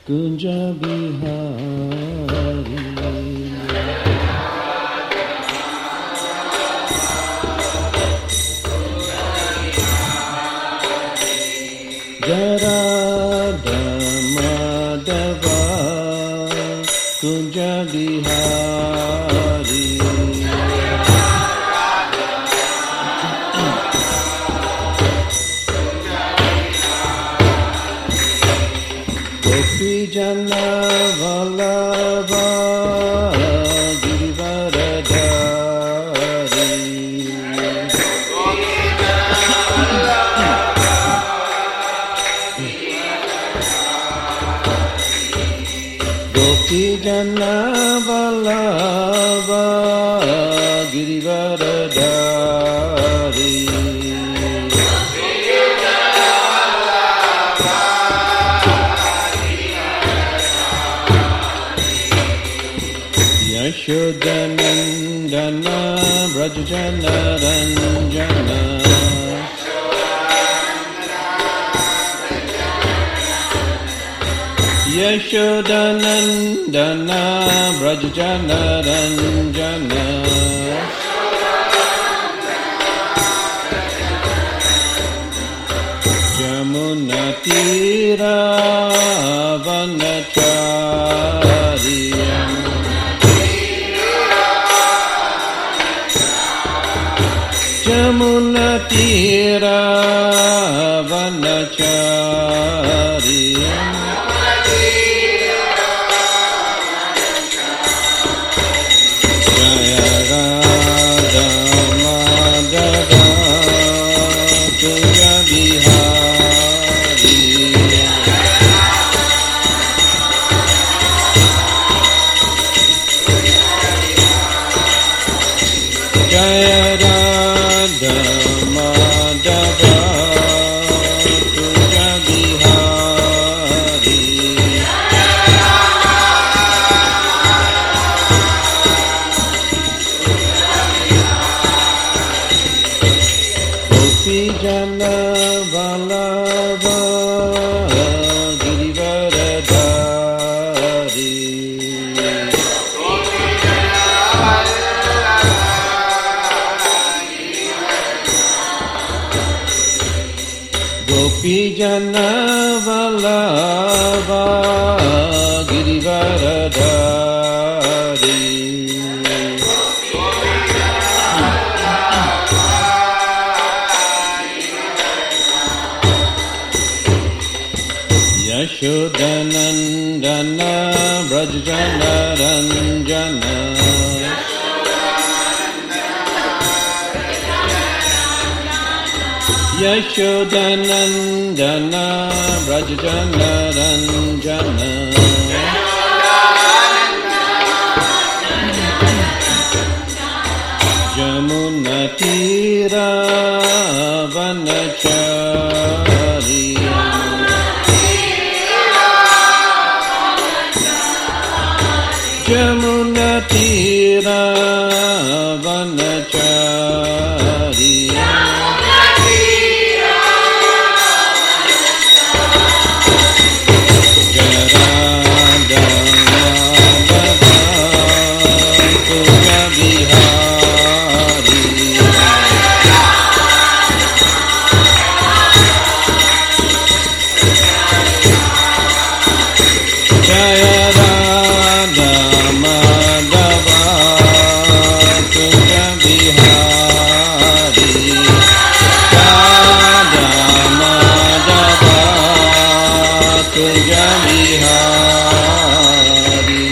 Kunja Bihari. Radha Madhava Kunja Bihari. Gopi Jana Vallabha Girivaradhari. Gopi Jana Vallabha Girivaradhari. Yashodanandana Brajjana Ranjana. Yashodanandana Brajjana Ranjana. Jamuna Tira Vanacharya. Jamuna Tira Vanacharya. Jaya Radha Madhava Kunja Bihari. Jaya Radha Madhava Kunja Bihari. Gopi Jana Vallabha Girivaradhari. Gopi Jana Vallabha Girivaradhari. Yashodanandana Brajjana Ranjana. Yashodanandana Brajjana Ranjana. Jamuna Tira Vanacharya. Jamuna Tira Vanacharya. Jaya Radha Madhava Kunja Bihari. Jaya Radha Madhava Kunja Bihari. Radha Madhava Kunja Bihari.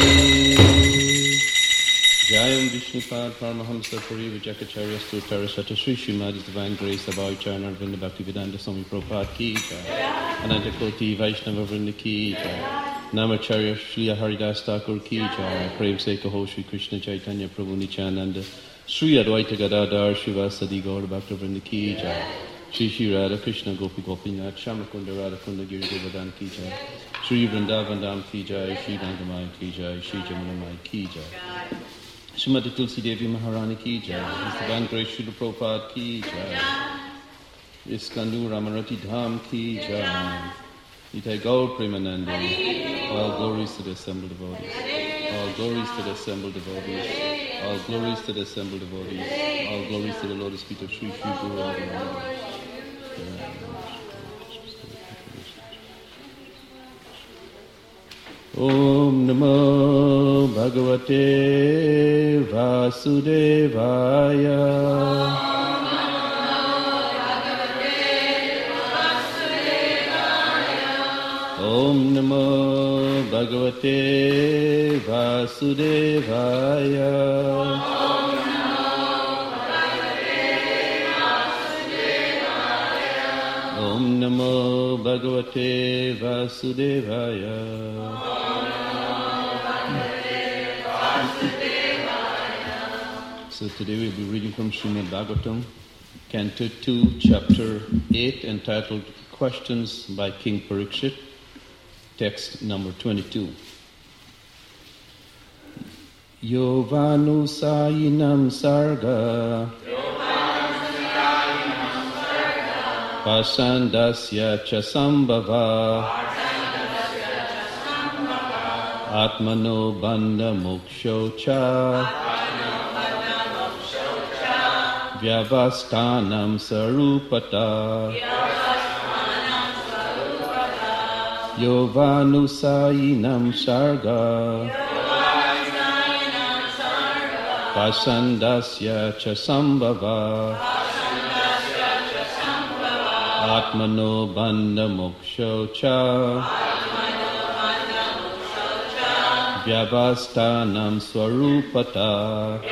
Jayam Vishnupad Paramahamsa Puri Vijakacharya Sutara Sata Sri Srimadi's Divine Grace Abhay Charan Arvinda Bhaktivedanta Swami Prabhupada Ki Jai. Ananta Koti Vaishnava Vrinda Ki Jai. Namacharya Shri Haridas Thakur Ki Jai. Prem Se Kaho Shri Krishna Chaitanya Prabhu Nityananda Shri Advaita Gadadhar Shivasadi Gaur Bhakta Vrinda Ki Jai. Shri Shri Radha Krishna Gopi Gopinath Shamakunda Radhakunda Giri Govardhan Ki Jai. Shri Vrindavan Dham Ki Jai. Shri Gangamai Ki Jai. Shri Jamunamai Ki Jai. Srimati Tulsi Devi Maharani Ki Jai. Mr. Divine Grace Srila Prabhupada Ki Jai. Iskandu Ramarati Dham Ki Jai. Nitai Gaur Premanandi. All glories to the assembled devotees. All glories to the assembled devotees. All glories to the assembled devotees. All glories to the lotus feet of Sri Sri Guru Radharani. Om Namo Bhagavate Vasudevaya. Om Namo Bhagavate Vasudevaya. Om Namo Bhagavate Vasudevaya. So today we'll be reading from Srimad Bhagavatam, Canto 2, Chapter 8, entitled Questions by King Parikshit, text number 22. Yovanusayinam sarga pasandasya cha sambhava atmano bandha moksho cha vyavastanam sarupata Yovanusayinam sarga pasandasya cha sambhava atmano bandha moksho cha vyavastanam swarupata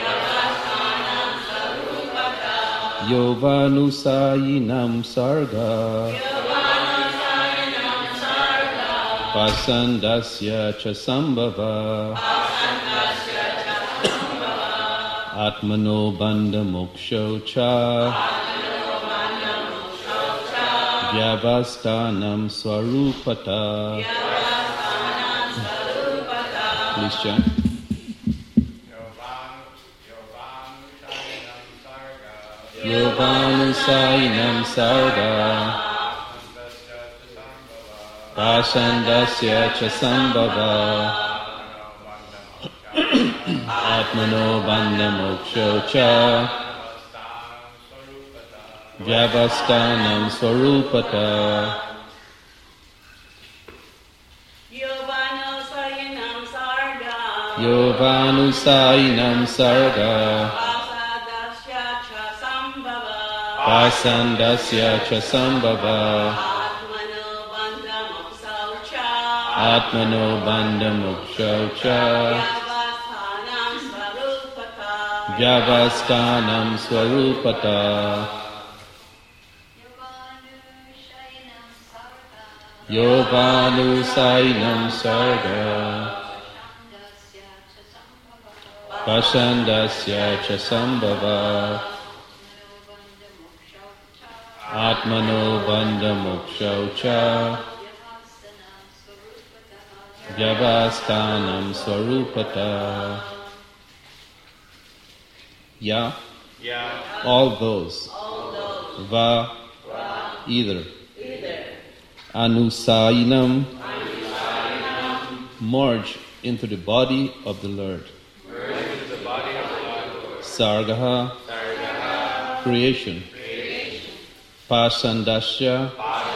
Yovanusayinam sarga pasandasya cha sambhava atmano bandha moksho cha vyavastanam swarupata. Please chant. Yovanusayinam sarga pasandasya cha sambhava atmano bandha moksho cha vyavastanam swarupata. Yovanusayinam sarga pasandasya cha sambhava atmano bandha moksho cha vyavastanam swarupata. Yovanusayinam sarga pasandasya cha sambhava atmano bandha moksho cha vyavastanam swarupata. Ya, all those. Va, either. Anusayinam, merge into the body of the Lord. Sargaha, creation. Pasandasya,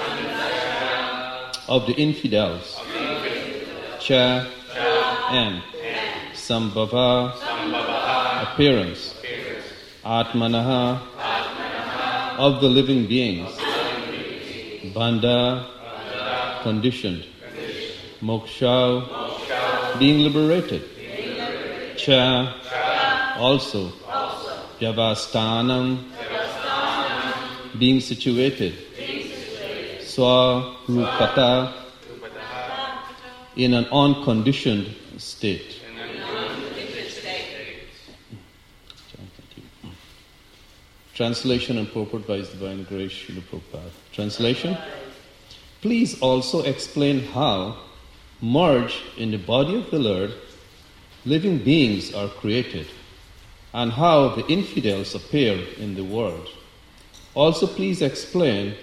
of the infidels. Cha, and. Sambhava, appearance. Atmanaha, of the living beings. Bandha, conditioned. Moksha, being liberated. Cha, also. Vyavastanam, being situated. Swarupata, in an unconditioned state. Translation and purport by His Divine Grace, Srila Prabhupada. Translation: please also explain how, merged in the body of the Lord, living beings are created, and how the infidels appear in the world. Also please explain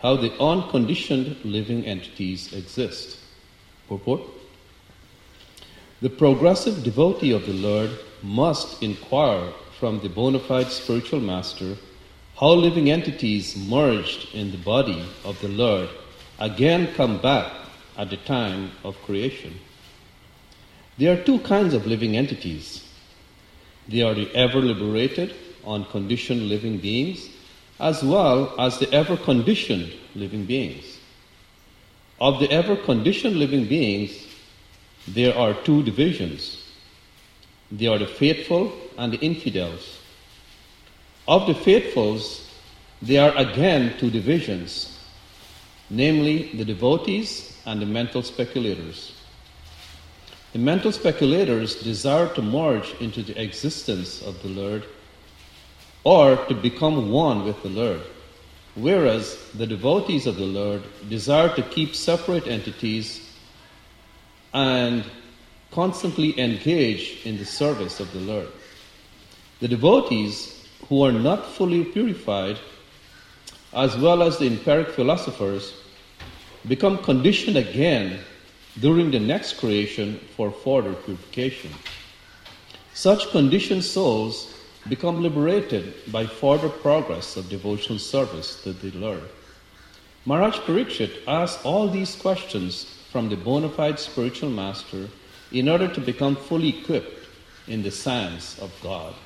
how the unconditioned living entities exist. Purport: the progressive devotee of the Lord must inquire from the bona fide spiritual master how living entities merged in the body of the Lord again come back at the time of creation. There are two kinds of living entities. They are the ever-liberated, unconditioned living beings, as well as the ever-conditioned living beings. Of the ever-conditioned living beings, there are two divisions. They are the faithful and the infidels. Of the faithfuls, there are again two divisions, namely the devotees and the mental speculators. The mental speculators desire to merge into the existence of the Lord or to become one with the Lord, whereas the devotees of the Lord desire to keep separate entities and constantly engage in the service of the Lord. The devotees who are not fully purified, as well as the empiric philosophers, become conditioned again during the next creation for further purification. Such conditioned souls become liberated by further progress of devotional service to the Lord. Maharaj Parikshit asked all these questions from the bona fide spiritual master in order to become fully equipped in the science of God.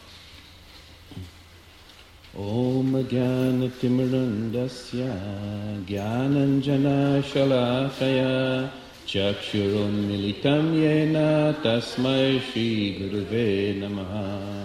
Om Jnana Timirandasya Jnananjana Shalakaya Chakshurun Militam Yena Tasmai Shri Guruve Namaha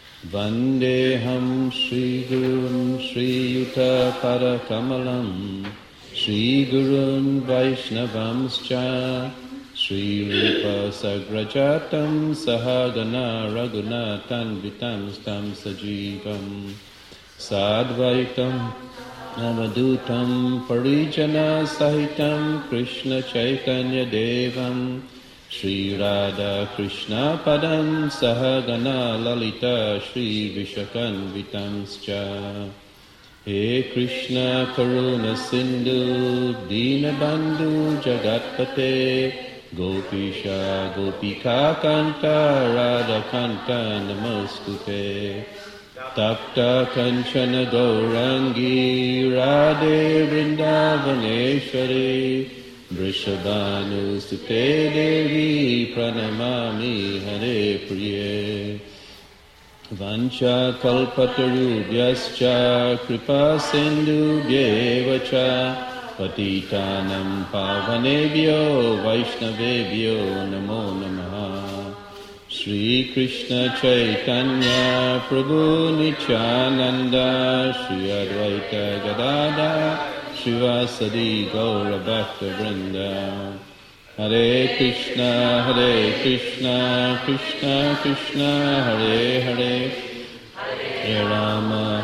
Vandeham Shri Gurun Shri Yuta Parakamalam Shri Gurun Vaishnavamscha Shri Rupa Sagrajatam Sahagana Raghunatan Vitam Stam Sajivam Sadvaitam Navadutam Parijana Sahitam Krishna Chaitanya Devam Shri Radha Krishna Padam Sahagana Lalita Shri Vishakan Vitamscha He Krishna Karuna Sindhu Dinabandhu Jagatpate Gopisha Gopika Kanta Radha Kanta Namostute Tapta Kanchana Gaurangi Radhe Vrindavaneshwari Vrishabhanu Sute Devi Pranamami Hare Priye Vancha Kalpatarubhyascha Kripa Sindhubhyevacha Patitanam Pavanebhyo Vaishnavebhyo Namo Namaha Shri Krishna Chaitanya Prabhu Nityananda Shri Advaita Gadada Shivasadi Gaura Bhakta Vrinda Hare Krishna Krishna Krishna Hare Hare Hare Rama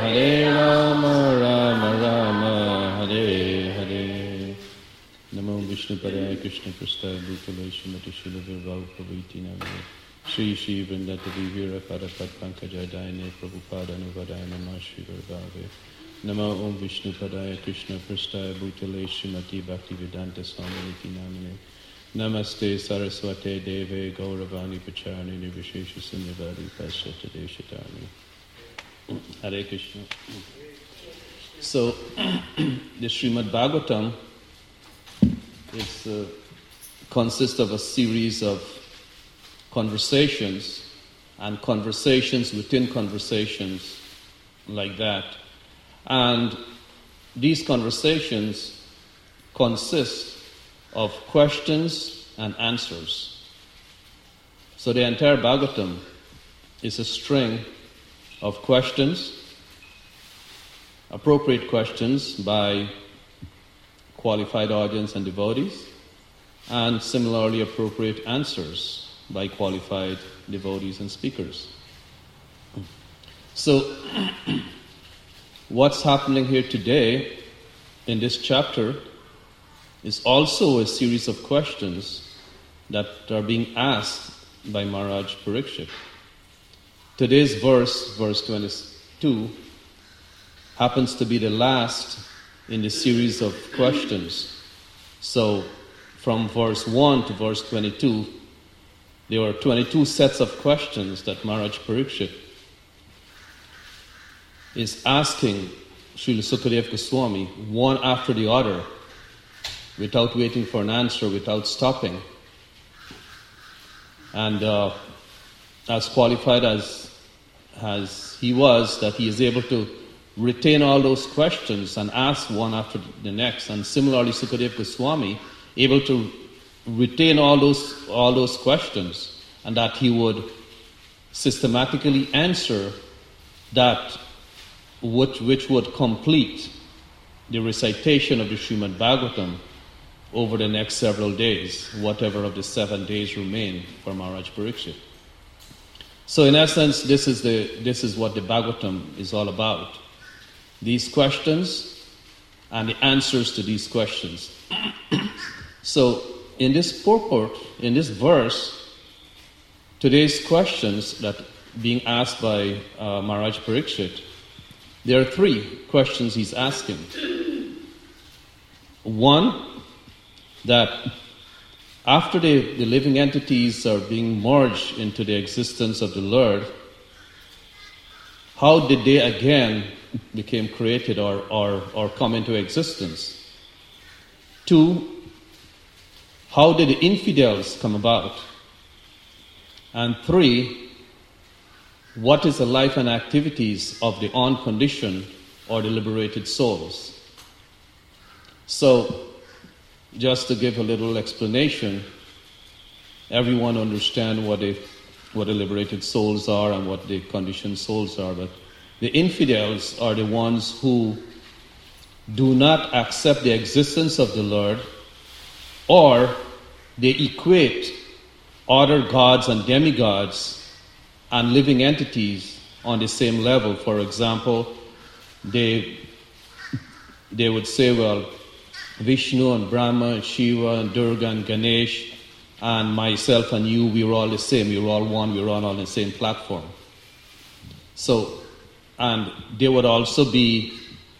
Rama Rama Hare Hare Namo Vishnu Padaya Krishna Prasthaya Bhutale Srimati Srila Virabhavu Prabhuti Namane Shri Shri Vrindatavi Vira Parapat Pankajaya Dayane Prabhupada Anuvadaya Namah Shri Virabhave Namo Om Vishnu Padaya Krishna Prasthaya Bhutale Srimati Bhaktivedanta Swaminiti Namane Namaste Saraswate Deve Gauravani Pacharni Nirvishesha Sunyavadi Paschata Deshatani. Hare Krishna. So, the Srimad Bhagavatam consists of a series of conversations and conversations within conversations like that. And these conversations consist of questions and answers. So the entire Bhagavatam is a string of questions, appropriate questions by qualified audience and devotees, and similarly appropriate answers by qualified devotees and speakers. So what's happening here today in this chapter is also a series of questions that are being asked by Maharaj Parikshit. Today's verse 22, happens to be the last in the series of questions. So from verse 1 to verse 22, there were 22 sets of questions that Maharaj Parikshit is asking Srila Sukadeva Goswami, one after the other, without waiting for an answer, without stopping. And as qualified as he was, that he is able to retain all those questions and ask one after the next. And similarly, Sukadeva Goswami, able to retain all those questions, and that he would systematically answer that which would complete the recitation of the Srimad Bhagavatam over the next several days, whatever of the 7 days remain for Maharaj Parikshit. So in essence, this is what the Bhagavatam is all about. These questions and the answers to these questions. So in this purport, in this verse, today's questions that being asked by Maharaj Parikshit, there are 3 questions he's asking. One, that after the living entities are being merged into the existence of the Lord, how did they again become created or come into existence? 2, how did the infidels come about? And 3, what is the life and activities of the unconditioned or the liberated souls? So, just to give a little explanation, everyone understands what the liberated souls are and what the conditioned souls are, but the infidels are the ones who do not accept the existence of the Lord, or they equate other gods and demigods and living entities on the same level. For example, they would say, well, Vishnu and Brahma and Shiva and Durga and Ganesh and myself and you, we were all the same. We were all one. We were all on the same platform. So, and they would also be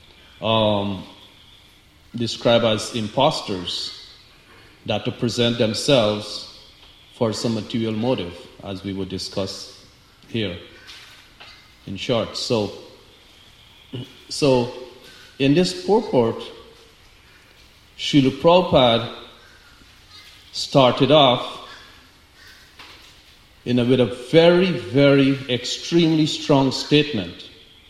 described as imposters that to present themselves for some material motive, as we would discuss here in short. So in this purport, Srila Prabhupada started off with a very, very extremely strong statement.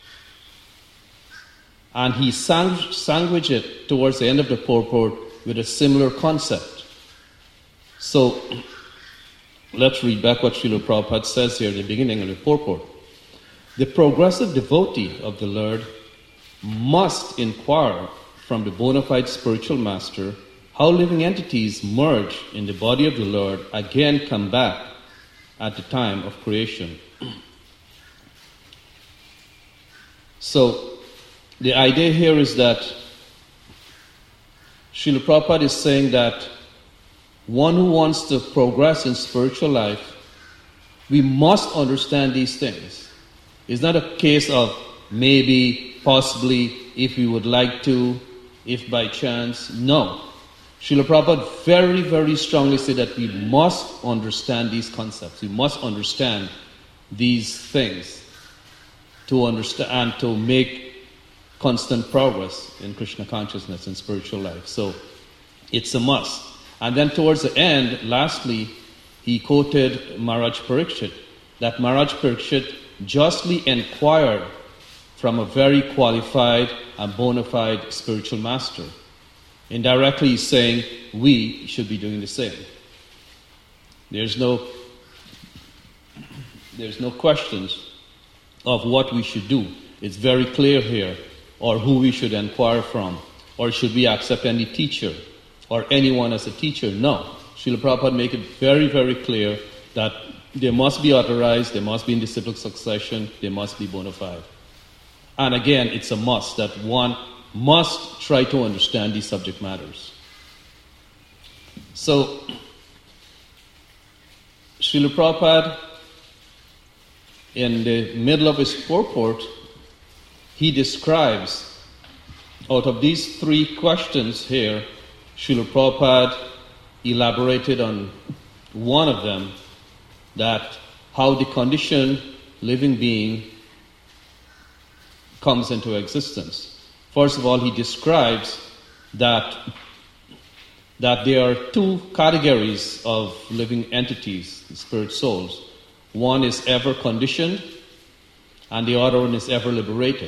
And he sandwiched it towards the end of the purport with a similar concept. So let's read back what Srila Prabhupada says here at the beginning of the purport. The progressive devotee of the Lord must inquire from the bona fide spiritual master how living entities merge in the body of the Lord again come back at the time of creation. So the idea here is that Srila Prabhupada is saying that one who wants to progress in spiritual life, we must understand these things. It's not a case of maybe, possibly, if we would like to, if by chance. No. Srila Prabhupada very, very strongly said that we must understand these concepts. We must understand these things to understand and to make constant progress in Krishna consciousness and spiritual life. So it's a must. And then towards the end, lastly, he quoted Maharaj Parikshit, that Maharaj Parikshit justly inquired from a very qualified and bona fide spiritual master. Indirectly, he's saying we should be doing the same. There's no questions of what we should do. It's very clear here, or who we should inquire from, or should we accept any teacher or anyone as a teacher. No. Srila Prabhupada make it very, very clear that they must be authorized, they must be in disciplic succession, they must be bona fide. And again, it's a must that one must try to understand these subject matters. So, Srila Prabhupada, in the middle of his purport, he describes out of these three questions here, Srila Prabhupada elaborated on one of them, that how the conditioned living being comes into existence. First of all, he describes that there are two categories of living entities, spirit souls. One is ever conditioned, and the other one is ever liberated.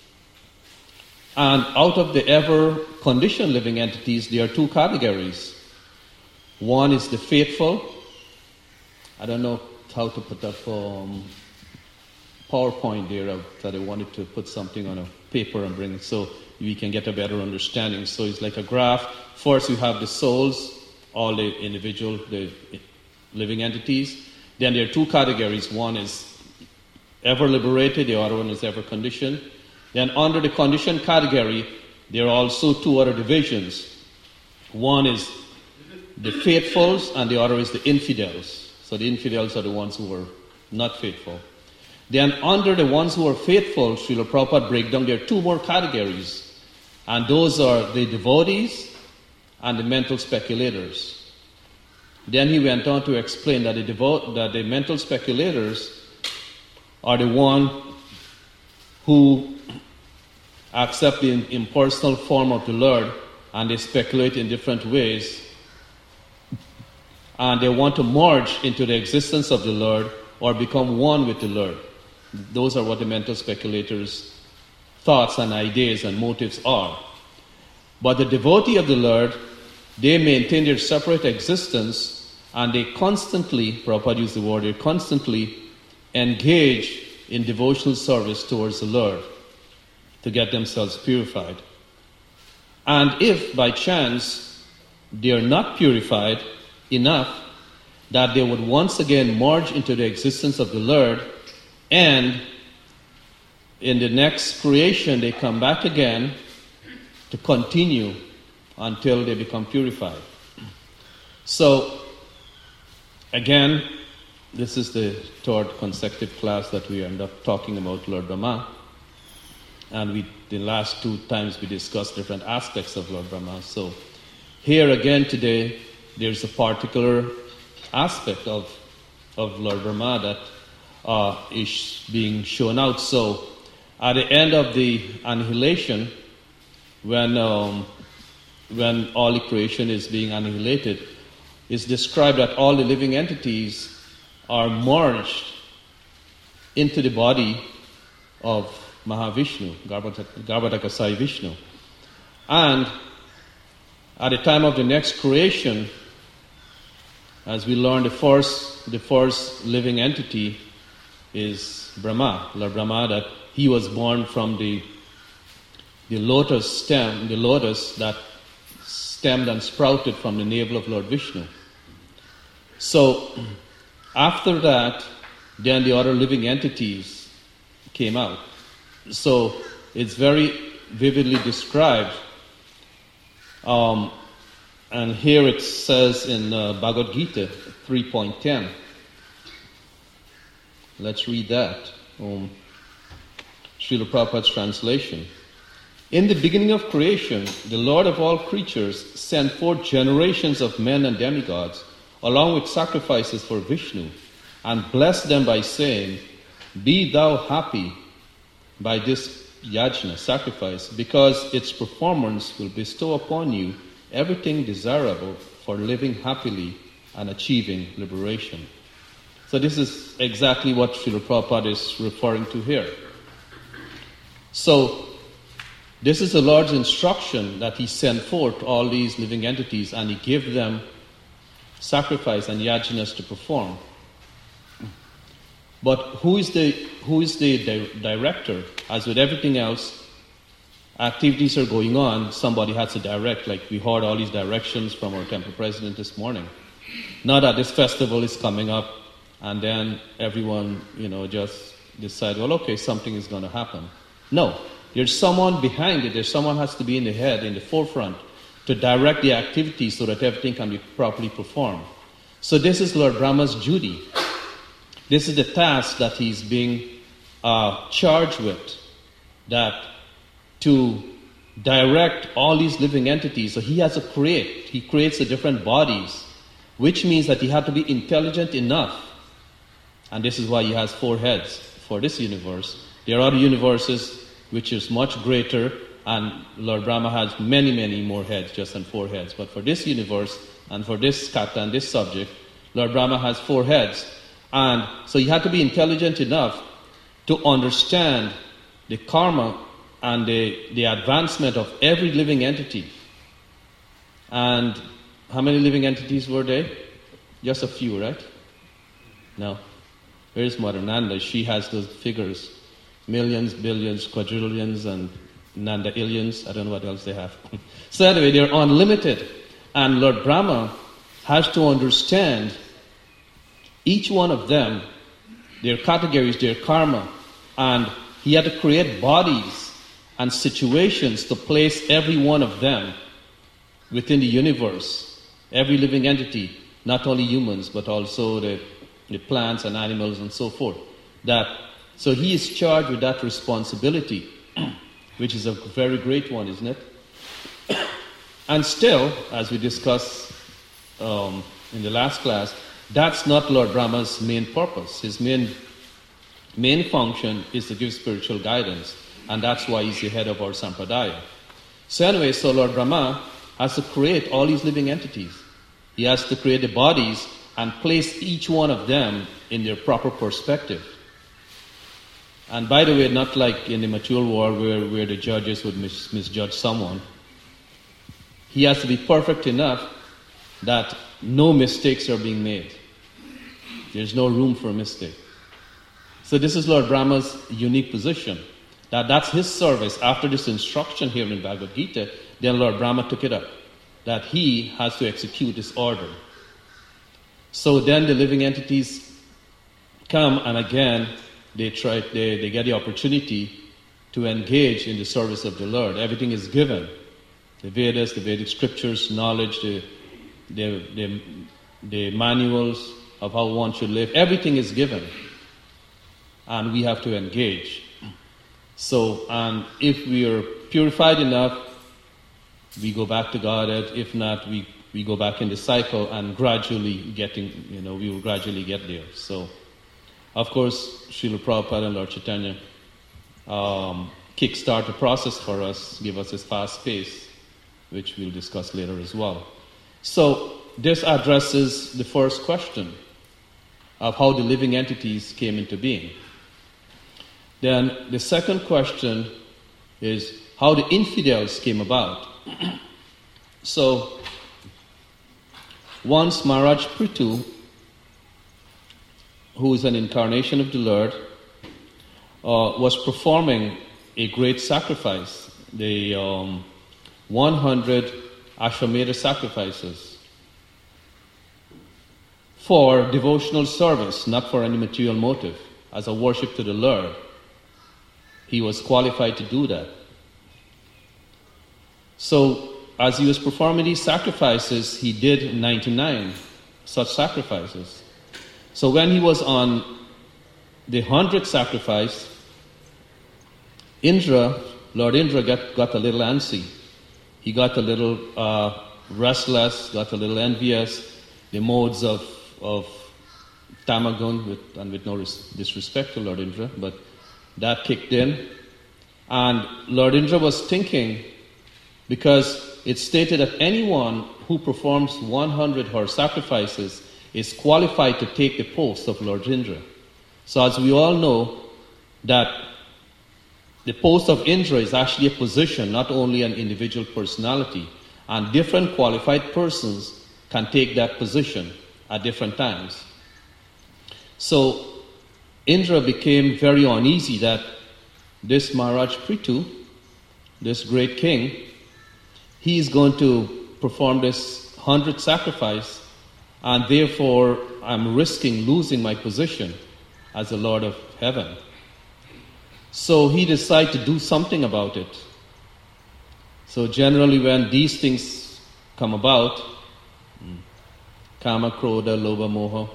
And out of the ever conditioned living entities, there are two categories. One is the faithful. I don't know how to put that PowerPoint there, that I wanted to put something on a paper and bring it so we can get a better understanding. So it's like a graph. First, you have the souls, all the individual, the living entities. Then there are two categories. One is ever liberated, the other one is ever conditioned. Then under the conditioned category, there are also two other divisions. One is the faithfuls and the other is the infidels. So the infidels are the ones who are not faithful. Then under the ones who are faithful, Srila Prabhupada break down, there are two more categories. And those are the devotees and the mental speculators. Then he went on to explain that the mental speculators are the one who accept the impersonal form of the Lord, and they speculate in different ways. And they want to merge into the existence of the Lord or become one with the Lord. Those are what the mental speculators' thoughts and ideas and motives are. But the devotee of the Lord, they maintain their separate existence, and they constantly, Prabhupada used the word, they constantly engage in devotional service towards the Lord to get themselves purified. And if by chance they are not purified enough, that they would once again merge into the existence of the Lord, and in the next creation they come back again to continue until they become purified. So, again, this is the third consecutive class that we end up talking about Lord Brahma. And the last two times we discussed different aspects of Lord Brahma. So, here again today, there's a particular aspect of Lord Brahma that is being shown out. So, at the end of the annihilation, when all the creation is being annihilated, it's described that all the living entities are merged into the body of Mahavishnu, Garbhodaka Sai Vishnu. And at the time of the next creation, as we learn, the first living entity is Brahma, Lord Brahma, that he was born from the lotus stem, the lotus that stemmed and sprouted from the navel of Lord Vishnu. So, after that, then the other living entities came out. So, it's very vividly described. And here it says in Bhagavad Gita 3.10. Let's read that. Srila Prabhupada's translation. In the beginning of creation, the Lord of all creatures sent forth generations of men and demigods, along with sacrifices for Vishnu, and blessed them by saying, "Be thou happy by this yajna, sacrifice, because its performance will bestow upon you everything desirable for living happily and achieving liberation." So this is exactly what Srila Prabhupada is referring to here. So, this is the Lord's instruction that he sent forth all these living entities, and he gave them sacrifice and yajnas to perform. But who is the director? As with everything else, activities are going on, somebody has to direct. Like we heard all these directions from our temple president this morning. Not that this festival is coming up and then everyone, just decide, well, okay, something is going to happen. No, there's someone behind it. There's someone has to be in the head, in the forefront, to direct the activities so that everything can be properly performed. So this is Lord Brahma's duty. This is the task that he's being charged with, that to direct all these living entities. So he has to create. He creates the different bodies, which means that he had to be intelligent enough. And this is why he has 4 heads for this universe. There are other universes which is much greater, and Lord Brahma has many, many more heads, just than 4 heads. But for this universe, and for this kata and this subject, Lord Brahma has 4 heads. And so he had to be intelligent enough to understand the karma and the advancement of every living entity. And how many living entities were there? Just a few, right? No. Where's Mother Nanda? She has those figures. Millions, billions, quadrillions, and Nanda illions. I don't know what else they have. So anyway, they're unlimited. And Lord Brahma has to understand each one of them, their categories, their karma. And he had to create bodies and situations to place every one of them within the universe. Every living entity, not only humans, but also the plants and animals and so forth. So he is charged with that responsibility, which is a very great one, isn't it? And still, as we discussed in the last class, that's not Lord Brahma's main purpose. His main function is to give spiritual guidance, and that's why he's the head of our sampradaya. So anyway, so Lord Brahma has to create all these living entities. He has to create the bodies and place each one of them in their proper perspective. And by the way, not like in the material world where the judges would misjudge someone. He has to be perfect enough that no mistakes are being made. There's no room for a mistake. So this is Lord Brahma's unique position. That's his service. After this instruction here in Bhagavad Gita, then Lord Brahma took it up. That he has to execute this order. So then the living entities come, and again they get the opportunity to engage in the service of the Lord. Everything is given. The Vedas, the Vedic scriptures, knowledge, the manuals of how one should live. Everything is given. And we have to engage. So, and if we are purified enough, we go back to Godhead. If not, we go back in the cycle and gradually we will gradually get there. So, of course, Srila Prabhupada and Lord Chaitanya kickstart the process for us, give us this fast pace, which we'll discuss later as well. So, this addresses the first question of how the living entities came into being. Then the second question is how the infidels came about. So, once Maharaj Prithu, who is an incarnation of the Lord, was performing a great sacrifice, the 100 Ashwamedha sacrifices, for devotional service, not for any material motive, as a worship to the Lord. He was qualified to do that. So, as he was performing these sacrifices, he did 99 such sacrifices. So when he was on the 100th sacrifice, Lord Indra got a little antsy. He got a little restless, got a little envious. The modes of Tamagun, with no disrespect to Lord Indra, but that kicked in. And Lord Indra was thinking, because it's stated that anyone who performs 100 her sacrifices is qualified to take the post of Lord Indra. So as we all know, that the post of Indra is actually a position, not only an individual personality, and different qualified persons can take that position at different times. So Indra became very uneasy that this Maharaj Prithu, this great king, he is going to perform this 100th sacrifice, and therefore I'm risking losing my position as the Lord of Heaven. So he decided to do something about it. So generally when these things come about, Kama, Krodha, Lobha, Moha,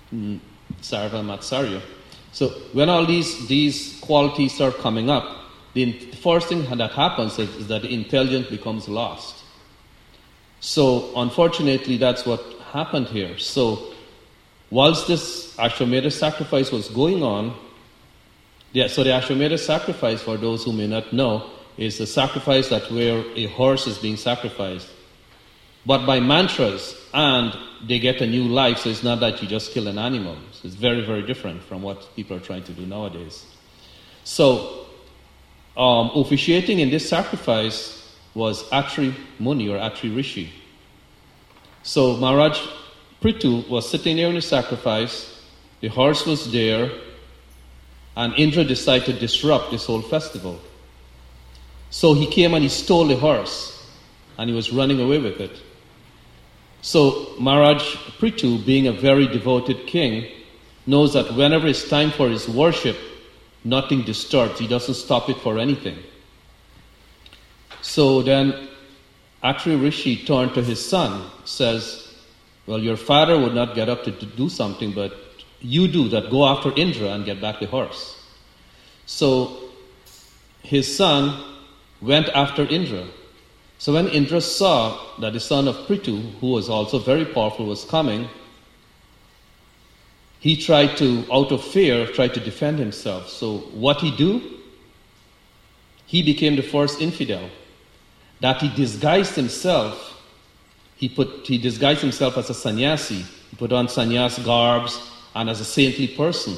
Sarva, Matsarya. So when all these qualities start coming up, the first thing that happens is that the intelligence becomes lost. So, unfortunately, that's what happened here. So, whilst this Ashwamedha sacrifice was going on, the Ashwamedha sacrifice, for those who may not know, is a sacrifice that where a horse is being sacrificed, but by mantras, and they get a new life. So it's not that you just kill an animal. So it's very, very different from what people are trying to do nowadays. So officiating in this sacrifice was Atri Muni or Atri Rishi. So Maharaj Prithu was sitting there in the sacrifice. The horse was there, and Indra decided to disrupt this whole festival. So he came and he stole the horse, and he was running away with it. So Maharaj Prithu, being a very devoted king, knows that whenever it's time for his worship, nothing disturbs. He doesn't stop it for anything. So then Atri Rishi turned to his son, says, well, your father would not get up to do something, but you do that. Go after Indra and get back the horse. So his son went after Indra. So when Indra saw that the son of Prithu, who was also very powerful, was coming, he tried to, out of fear, tried to defend himself. So what he do? He became the first infidel. That he disguised himself. He disguised himself as a sannyasi. He put on sannyas garbs and as a saintly person.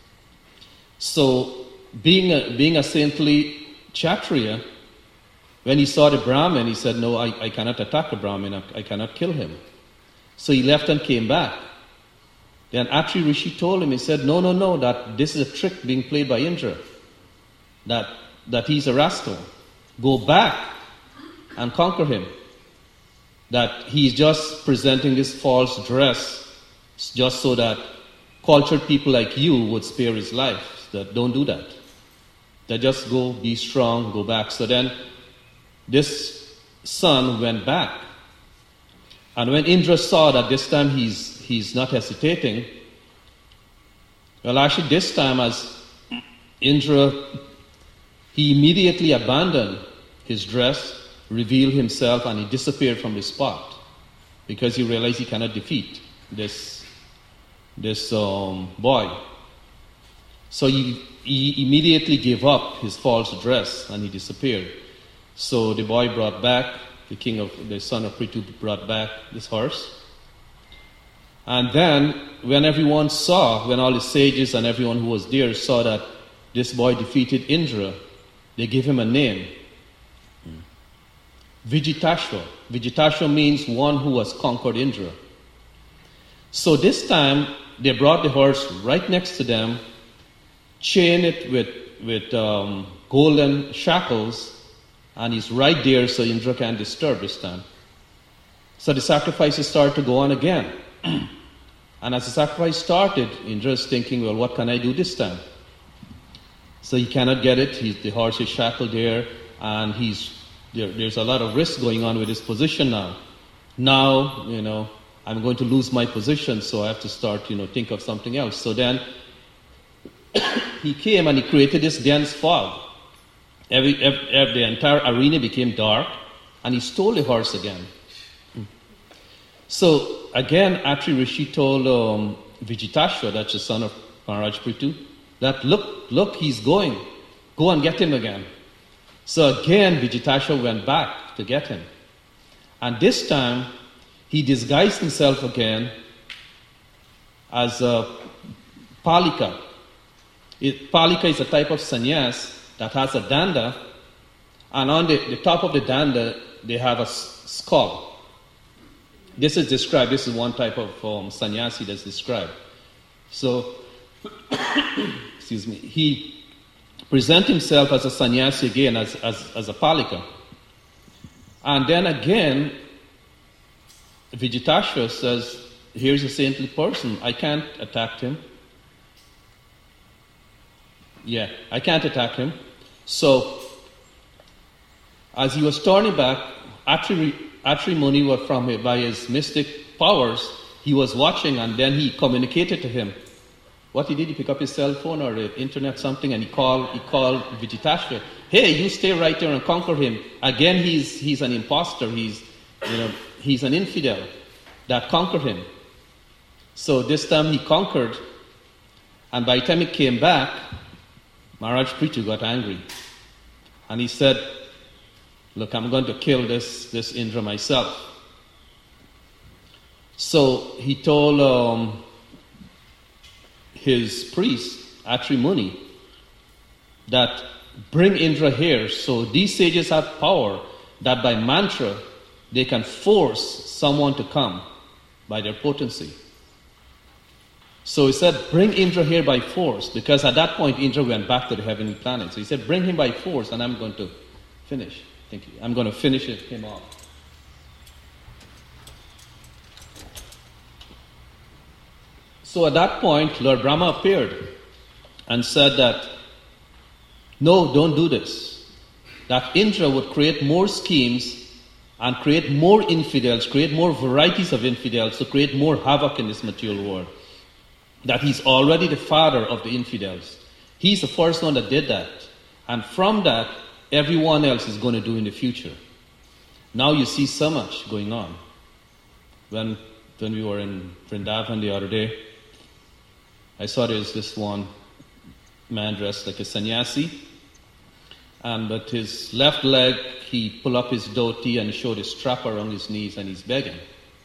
So being a saintly Kshatriya, when he saw the Brahmin, he said, no, I cannot attack a Brahmin, I cannot kill him. So he left and came back. Then Atri Rishi told him, he said, no, that this is a trick being played by Indra, that he's a rascal. Go back and conquer him. That he's just presenting this false dress just so that cultured people like you would spare his life. That don't do that. That just go, be strong, go back. So then this son went back. And when Indra saw that this time he's not hesitating, well, actually this time as Indra, he immediately abandoned his dress, revealed himself, and he disappeared from the spot because he realized he cannot defeat this boy. So he immediately gave up his false dress and he disappeared. So the boy brought back, the son of Prithu brought back this horse. And then when all the sages and everyone who was there saw that this boy defeated Indra, they gave him a name. Vijitashva. Vijitashva means one who has conquered Indra. So this time they brought the horse right next to them, chained it with golden shackles, and he's right there so Indra can't disturb this time. So the sacrifices started to go on again. And as the sacrifice started, Indra is thinking, well, what can I do this time? So he cannot get it. The horse is shackled there, and there's a lot of risk going on with his position now. Now, I'm going to lose my position, so I have to start, think of something else. So then he came and he created this dense fog. The entire arena became dark, and he stole the horse again. So again, Atri Rishi told Vijitashva, that's the son of Maharaj Prithu, that look, he's going. Go and get him again. So again, Vijitashva went back to get him. And this time, he disguised himself again as a Palika. Palika is a type of sannyas that has a danda, and on the top of the danda, they have a skull. This is described, this is one type of sannyasi that's described. So, excuse me, he presents himself as a sannyasi again, as a Palika. And then again, Vijitashva says, here's a saintly person, I can't attack him. I can't attack him. So, as he was turning back, Atri Muni, by his mystic powers, he was watching, and then he communicated to him. What he did, he picked up his cell phone or the internet, something, and he called Vijitashva. hey, you stay right there and conquer him. Again, he's an imposter. He's an infidel that conquered him. So this time he conquered, and by the time he came back, Maharaj Prithu got angry. And he said, look, I'm going to kill this Indra myself. So he told his priest, Atri Muni, that bring Indra here. So these sages have power that by mantra they can force someone to come by their potency. So he said, bring Indra here by force, because at that point Indra went back to the heavenly planet. So he said, bring him by force, and I'm going to finish. I'm going to finish him off. So at that point, Lord Brahma appeared and said that, no, don't do this. That Indra would create more schemes and create more infidels, create more varieties of infidels, to create more havoc in this material world. That he's already the father of the infidels. He's the first one that did that. And from that, everyone else is going to do in the future. Now you see so much going on. When we were in Vrindavan the other day, I saw there's this one man dressed like a sannyasi, and with his left leg, he pulled up his dhoti and showed his strap around his knees, and he's begging.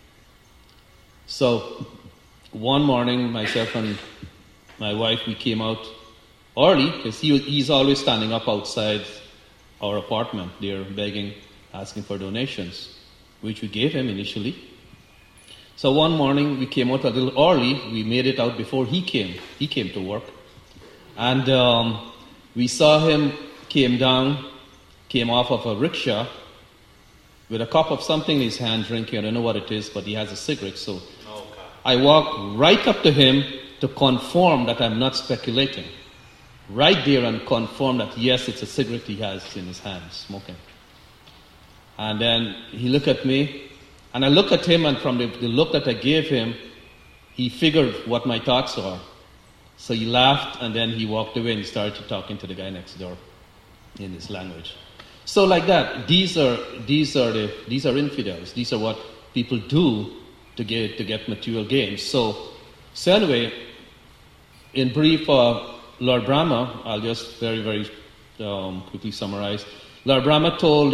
So one morning, myself and my wife, we came out early, because he's always standing up outside our apartment there begging, asking for donations, which we gave him initially. So one morning we came out a little early. We made it out before he came. He came to work. And we saw him came off of a rickshaw with a cup of something in his hand drinking. I don't know what it is, but he has a cigarette. So I walked right up to him to confirm that I'm not speculating. Right there and confirm that yes, it's a cigarette he has in his hand, smoking. And then he looked at me, and I looked at him, and from the look that I gave him, he figured what my thoughts are. So he laughed, and then he walked away and started talking to the guy next door in his language. So like that, these are infidels. These are what people do to get material gains. So anyway, in brief, Lord Brahma, I'll just very, very quickly summarize. Lord Brahma told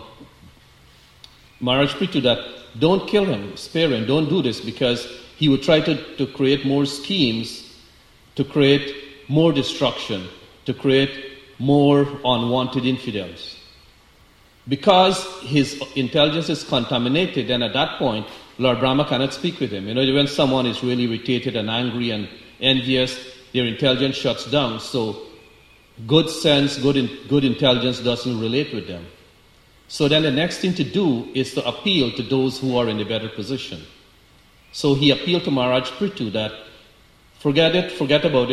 Maharaj Prithu that don't kill him, spare him, don't do this, because he would try to create more schemes, to create more destruction, to create more unwanted infidels. Because his intelligence is contaminated, and at that point, Lord Brahma cannot speak with him. When someone is really irritated and angry and envious, their intelligence shuts down. So good sense, good intelligence doesn't relate with them. So then the next thing to do is to appeal to those who are in a better position. So he appealed to Maharaj Prithu that forget about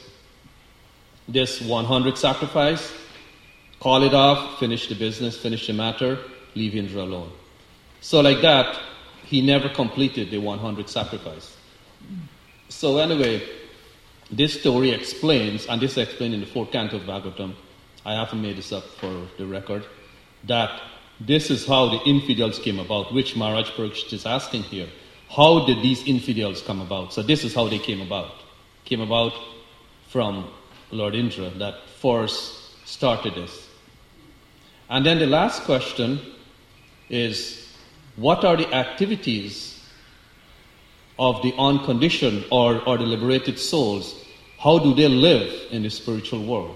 this 100 sacrifice, call it off, finish the business, finish the matter, leave Indra alone. So like that, he never completed the 100 sacrifice. So anyway, this story explains, and this is explained in the 4th canto of Bhagavatam, I haven't made this up for the record, that this is how the infidels came about, which Maharaj Parikshit is asking here. How did these infidels come about? So this is how they came about. Came about from Lord Indra, that force started this. And then the last question is, what are the activities of the unconditioned or the liberated souls? How do they live in the spiritual world?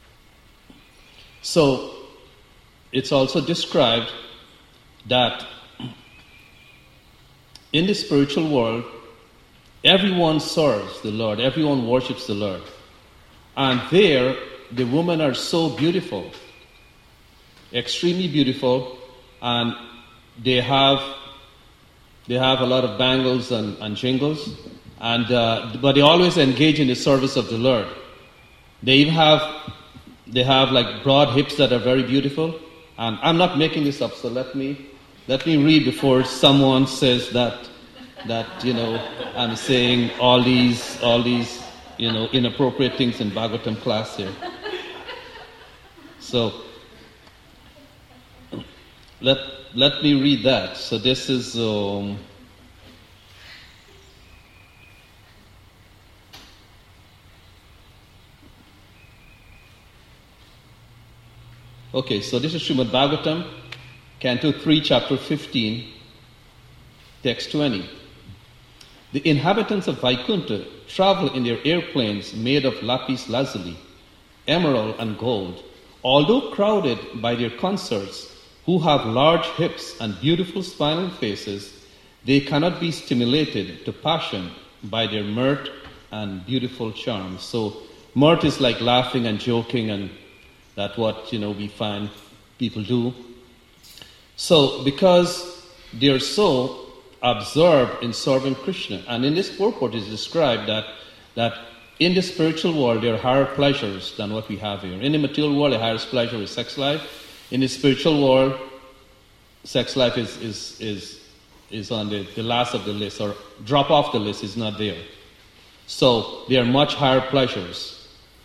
So it's also described that in the spiritual world, everyone serves the Lord, everyone worships the Lord. And there, the women are so beautiful, extremely beautiful, and they have a lot of bangles and jingles, but they always engage in the service of the Lord. They even have like broad hips that are very beautiful. And I'm not making this up, so let me read before someone says that I'm saying all these inappropriate things in Bhagavatam class here. So let me read that. So this is okay. So this is Srimad Bhagavatam, Canto 3, Chapter 15, Text 20. The inhabitants of Vaikuntha travel in their airplanes made of lapis lazuli, emerald and gold. Although crowded by their consorts, who have large hips and beautiful smiling faces, they cannot be stimulated to passion by their mirth and beautiful charms. So mirth is like laughing and joking, and that's what we find people do. So because they are so absorbed in serving Krishna, and in this purport is described that in the spiritual world there are higher pleasures than what we have here. In the material world, the highest pleasure is sex life. In the spiritual world, sex life is on the last of the list, or drop off the list, is not there. So there are much higher pleasures.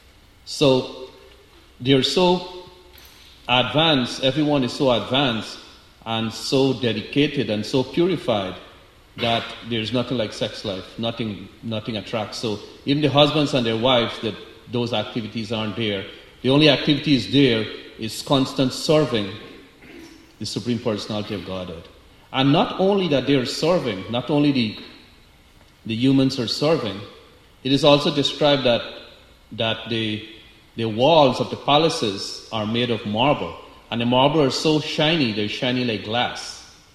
So they're so advanced, everyone is so advanced and so dedicated and so purified that there's nothing like sex life. Nothing attracts. So even the husbands and their wives, that those activities aren't there. The only activity is there is constant serving the Supreme Personality of Godhead. And not only that they're serving, not only the humans are serving, it is also described that the walls of the palaces are made of marble. And the marble are so shiny, they're shiny like glass.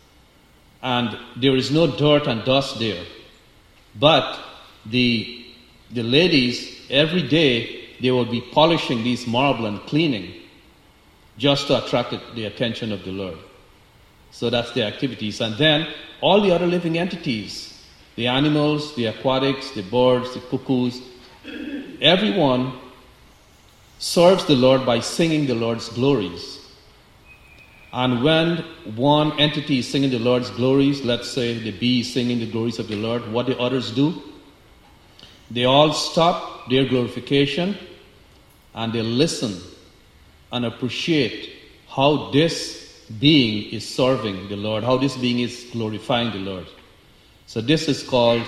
And there is no dirt and dust there. But the ladies, every day, they will be polishing these marble and cleaning just to attract the attention of the Lord. So that's the activities. And then all the other living entities, the animals, the aquatics, the birds, the cuckoos, everyone serves the Lord by singing the Lord's glories. And when one entity is singing the Lord's glories, let's say the bee is singing the glories of the Lord, what the others do? They all stop their glorification and they listen and appreciate how this being is serving the Lord, how this being is glorifying the Lord. So this is called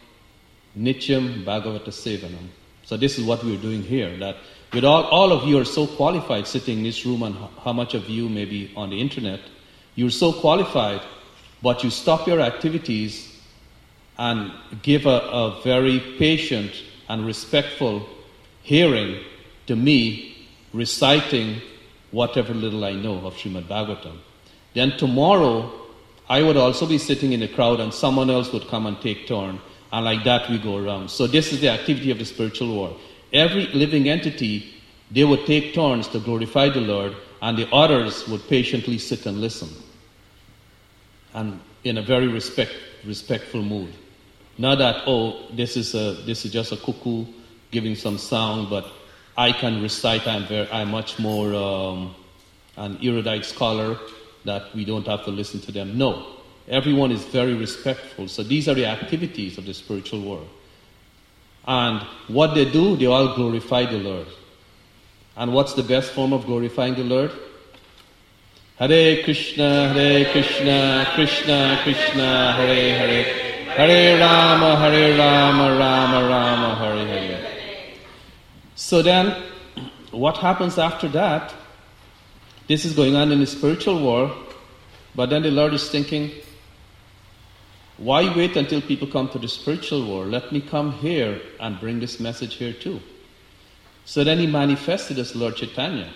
Nityam Bhagavata Sevanam. So this is what we're doing here, that with all of you are so qualified sitting in this room, and how much of you may be on the internet, you're so qualified, but you stop your activities and give a very patient and respectful hearing to me reciting whatever little I know of Srimad Bhagavatam. Then tomorrow, I would also be sitting in the crowd and someone else would come and take turn, and like that we go around. So this is the activity of the spiritual world. Every living entity, they would take turns to glorify the Lord, and the others would patiently sit and listen, and in a very respectful mood. Not that, this is just a cuckoo giving some sound, but I can recite. I'm much more an erudite scholar that we don't have to listen to them. No, everyone is very respectful. So these are the activities of the spiritual world. And what they do, they all glorify the Lord. And what's the best form of glorifying the Lord? Hare Krishna, Krishna Krishna, Hare Hare, Hare Rama, Rama Rama, Hare Hare. So then, what happens after that? This is going on in the spiritual world, but then the Lord is thinking, why wait until people come to the spiritual world? Let me come here and bring this message here too. So then he manifested as Lord Chaitanya.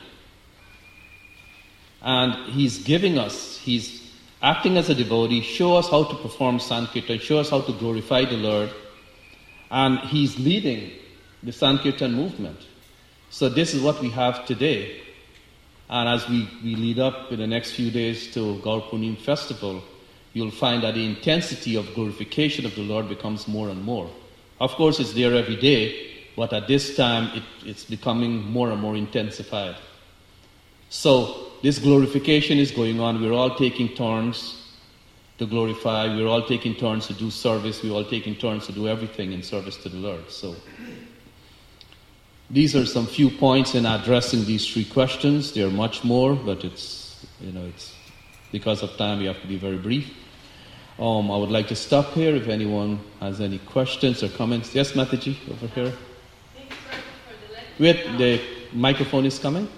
And he's acting as a devotee, show us how to perform Sankirtan, show us how to glorify the Lord. And he's leading the Sankirtan movement. So this is what we have today. And as we lead up in the next few days to Gaur Punim festival, you'll find that the intensity of glorification of the Lord becomes more and more. Of course, it's there every day, but at this time, it's becoming more and more intensified. So, this glorification is going on. We're all taking turns to glorify. We're all taking turns to do service. We're all taking turns to do everything in service to the Lord. So, these are some few points in addressing these three questions. There are much more, but it's because of time, we have to be very brief. I would like to stop here if anyone has any questions or comments. Yes, Mataji, over here. Thanks for the lecture. Wait, the microphone is coming.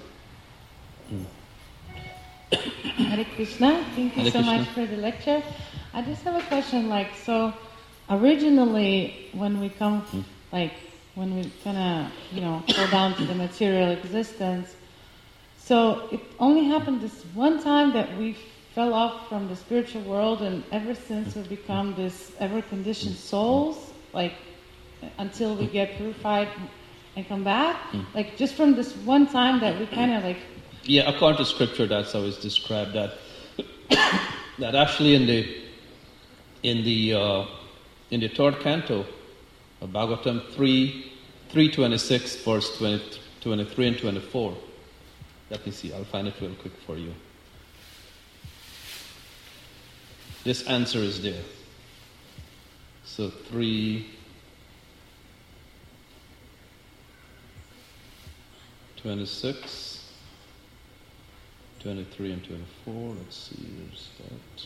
Hare Krishna, thank you Hare so Krishna. much for the lecture. I just have a question, so originally when we come, when we kind of, go down to the material existence, so it only happened this one time that we fell off from the spiritual world, and ever since we've become this ever-conditioned souls, until we get purified and come back, just from this one time that we kind of Yeah, according to scripture, that's how it's described. That that actually in the third canto of Bhagavatam 3:26, verse 23 and 24. Let me see. I'll find it real quick for you. This answer is there. So 3:26. 23 and 24, let's see, there's that.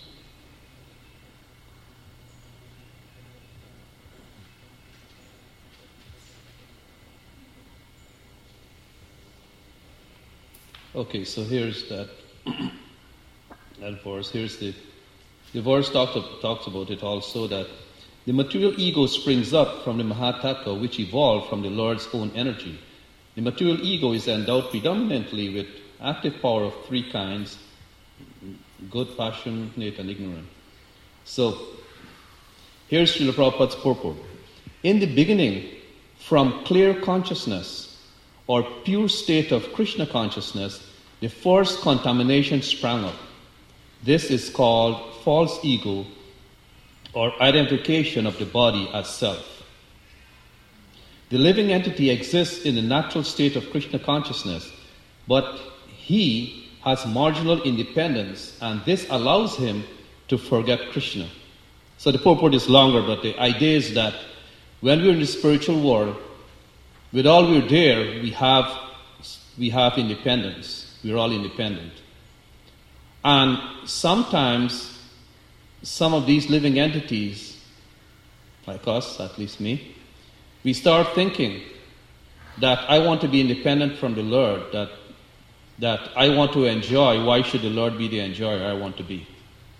Okay, so here's that verse. Here's the verse talks about it also, that the material ego springs up from the Mahatattva, which evolved from the Lord's own energy. The material ego is endowed predominantly with active power of three kinds: good, passionate, and ignorant. So, here's Srila Prabhupada's purport. In the beginning, from clear consciousness, or pure state of Krishna consciousness, the first contamination sprang up. This is called false ego, or identification of the body as self. The living entity exists in the natural state of Krishna consciousness, but he has marginal independence, and this allows him to forget Krishna. So the purport is longer, but the idea is that when we're in the spiritual world, with all we're there, we have independence. We're all independent. And sometimes some of these living entities, like us, at least me, we start thinking that I want to be independent from the Lord, that I want to enjoy. Why should the Lord be the enjoyer I want to be?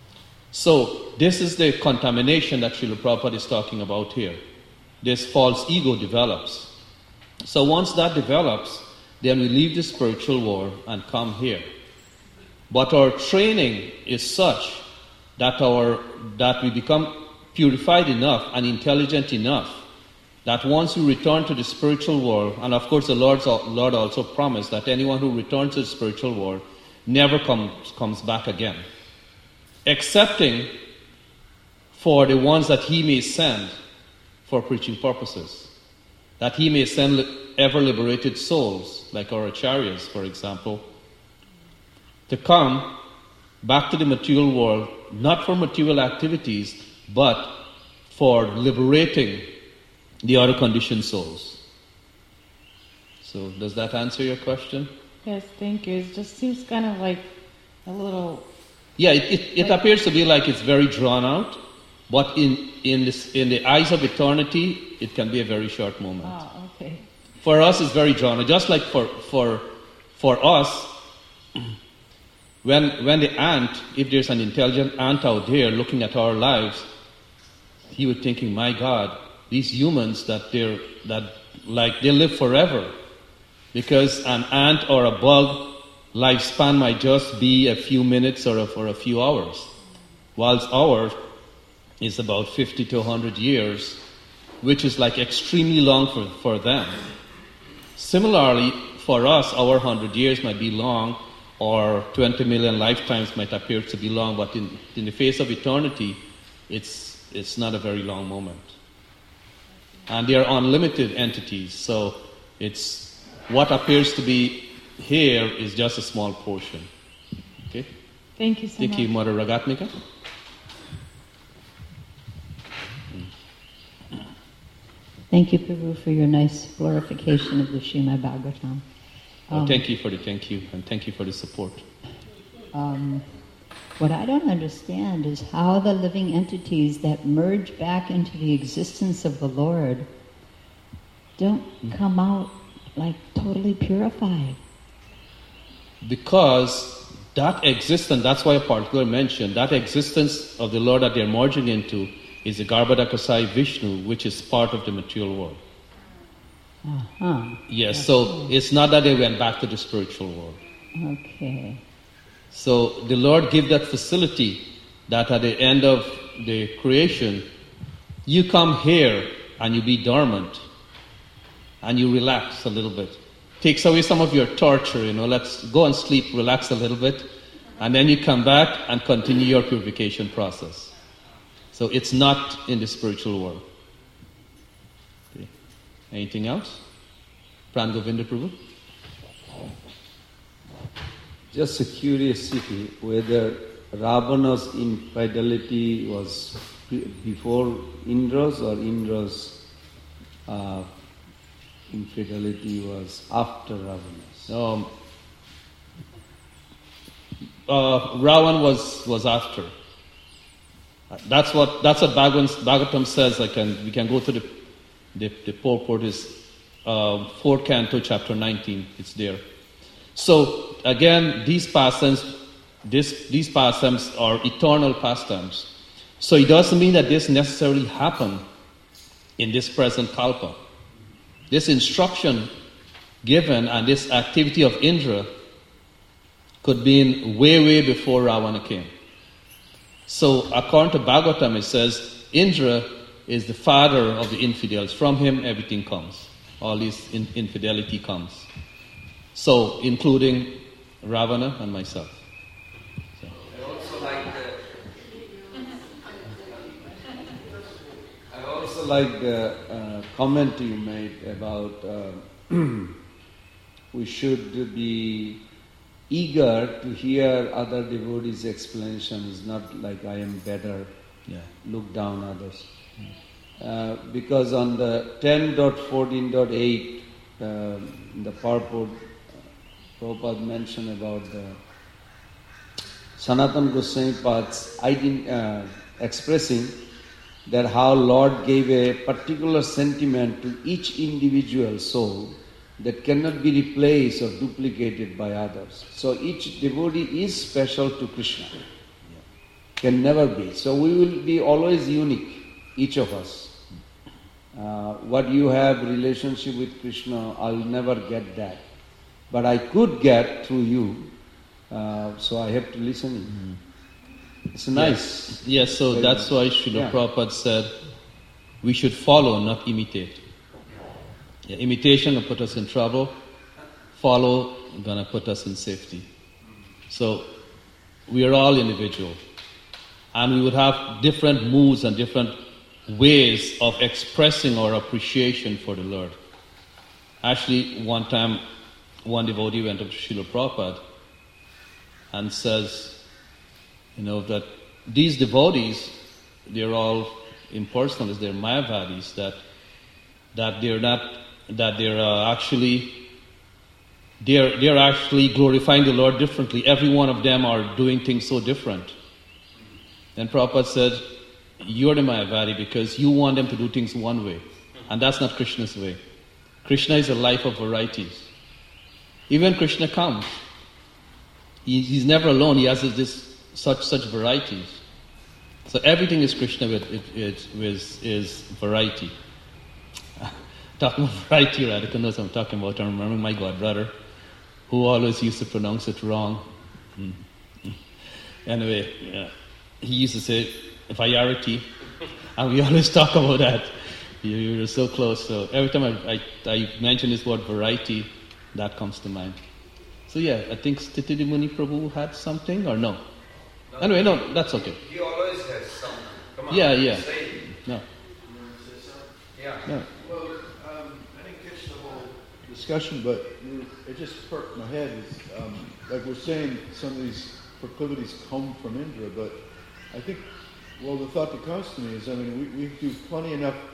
So this is the contamination that Srila Prabhupada is talking about here. This false ego develops. So once that develops, then we leave the spiritual world and come here. But our training is such that we become purified enough and intelligent enough that once we return to the spiritual world, and of course the Lord also promised that anyone who returns to the spiritual world never comes back again, excepting for the ones that he may send for preaching purposes, that he may send ever liberated souls, like our acharyas, for example, to come back to the material world, not for material activities, but for liberating the other conditioned souls. So does that answer your question? Yes, thank you. It just seems kind of like a little... Yeah, it appears to be like it's very drawn out, but in the eyes of eternity, it can be a very short moment. Ah, okay. For us, it's very drawn out. Just like for us, when the ant, if there's an intelligent ant out there looking at our lives, he would thinking, my God, these humans they live forever, because an ant or a bug lifespan might just be a few minutes or a few hours, whilst ours is about 50 to 100 years, which is like extremely long for them. Similarly, for us, our 100 years might be long, or 20 million lifetimes might appear to be long, but in the face of eternity, it's not a very long moment. And they are unlimited entities, so it's what appears to be here is just a small portion. Okay? Thank you so much. Thank you, Mother Ragatmika. Thank you, Prabhu, for your nice glorification of the Srimad Bhagavatam. Thank you for the thank you, and thank you for the support. What I don't understand is how the living entities that merge back into the existence of the Lord don't come out like totally purified. Because that existence, that's why a particular mention, that existence of the Lord that they're merging into is the Garbhodakasai Vishnu, which is part of the material world. Yes, so it's not that they went back to the spiritual world. Okay. So the Lord gave that facility that at the end of the creation, you come here and you be dormant and you relax a little bit. Takes away some of your torture, let's go and sleep, relax a little bit, and then you come back and continue your purification process. So it's not in the spiritual world. Okay. Anything else? Pran Govinda Prabhu? Just a curiosity whether Ravana's infidelity was before Indra's or Indra's infidelity was after Ravana's. Ravan was after. That's what Bhagavatam says. We can go to the purport is 4th canto, chapter 19. It's there. So again, these pastimes are eternal pastimes. So it doesn't mean that this necessarily happened in this present kalpa. This instruction given and this activity of Indra could be in way before Ravana came. So according to Bhagavatam, it says Indra is the father of the infidels. From him everything comes. All this infidelity comes. So including Ravana and myself. So. I also like the comment you made about we should be eager to hear other devotees' explanations, not like I am better, look down others. Because on the 10.14.8, the purport, Prabhupada mentioned about the Sanatana Goswami Pad's expressing that how Lord gave a particular sentiment to each individual soul that cannot be replaced or duplicated by others. So each devotee is special to Krishna. Can never be. So we will be always unique, each of us. What you have relationship with Krishna, I'll never get that. But I could get through you, so I have to listen. It's nice. Yes, so that's why Srila Prabhupada said we should follow, not imitate. Imitation will put us in trouble. Follow gonna put us in safety. So we are all individual, and we would have different moods and different ways of expressing our appreciation for the Lord. Actually, one time, one devotee went up to Srila Prabhupada and says, that these devotees, they're all impersonalists, they're Mayavadis, that they're actually glorifying the Lord differently. Every one of them are doing things so different. Then Prabhupada said, you're the Mayavadi because you want them to do things one way. And that's not Krishna's way. Krishna is a life of varieties. Even when Krishna comes, he's never alone. He has such varieties. So everything is Krishna is variety. Talking about variety, Radhika knows what I'm talking about. I remember my godbrother, who always used to pronounce it wrong. Anyway, he used to say variety, and we always talk about that. You're so close. So every time I mention this word variety, that comes to mind. So I think Sthiti Muni Prabhu had something, or no? Anyway, no, that's okay. He always has something. Come on. Yeah. Say it. No. Yeah. No. Well, I didn't catch the whole discussion, but it just perked my head. Like we're saying, some of these proclivities come from Indra, but I think, the thought that comes to me is, we do plenty enough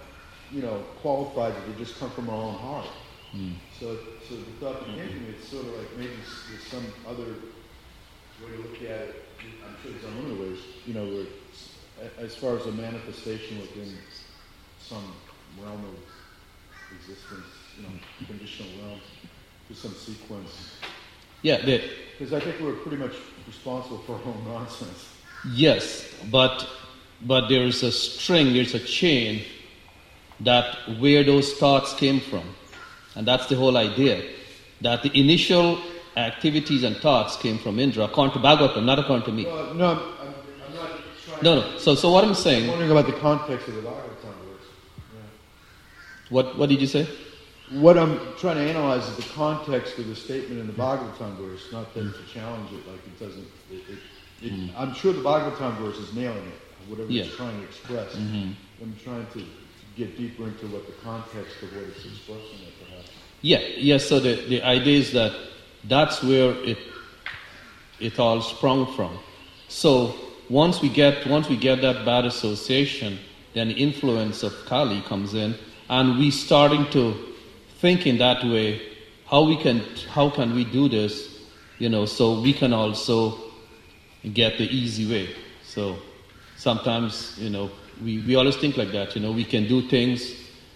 qualified that they just come from our own heart. So the thought that came to me, it's sort of like maybe there's some other way to look at it. I'm sure there's unlimited ways, where as far as a manifestation within some realm of existence, conditional realm, there's some sequence. Yeah, because I think we're pretty much responsible for our own nonsense. Yes, but there is a string, there's a chain that where those thoughts came from. And that's the whole idea, that the initial activities and thoughts came from Indra, according to Bhagavatam, not according to me. No, I'm not trying No. So what I'm saying... I'm wondering about the context of the Bhagavatam verse. Yeah. What did you say? What I'm trying to analyze is the context of the statement in the Bhagavatam verse, not then to challenge it like it doesn't... I'm sure the Bhagavatam verse is nailing it, whatever it's trying to express. I'm trying to get deeper into what the context of what it's expressing it, perhaps. Yeah. So the idea is that that's where it all sprung from. So once we get that bad association, then the influence of Kali comes in, and we starting to think in that way. How can we do this? So we can also get the easy way. So sometimes we always think like that. We can do things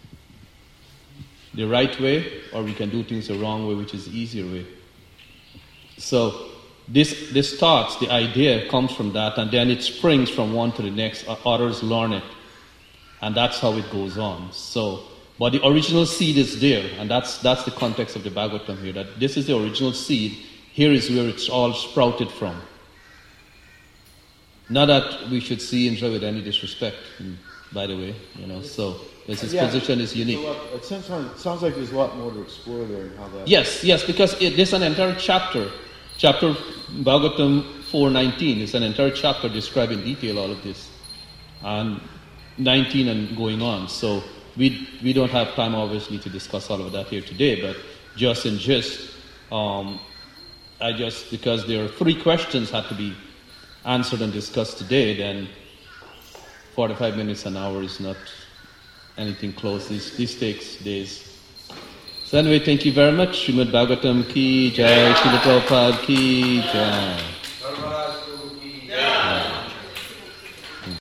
the right way, or we can do things the wrong way, which is the easier way. So this thoughts, the idea comes from that, and then it springs from one to the next. Others learn it, and that's how it goes on. So, but the original seed is there, and that's the context of the Bhagavatam here. That this is the original seed. Here is where it's all sprouted from. Not that we should see Indra with any disrespect, by the way. So his position is unique. It sounds like there's a lot more to explore there and how that... Yes, because there's an entire chapter Bhagavatam 4:19 is an entire chapter describing in detail all of this, and 19 and going on. So we don't have time obviously to discuss all of that here today, but just in gist, because there are 3 questions had to be answered and discussed today, then 45 minutes, an hour is not anything close. This takes days. So anyway, thank you very much. Srimad Bhagavatam ki jai, Srila Prabhupada ki jai.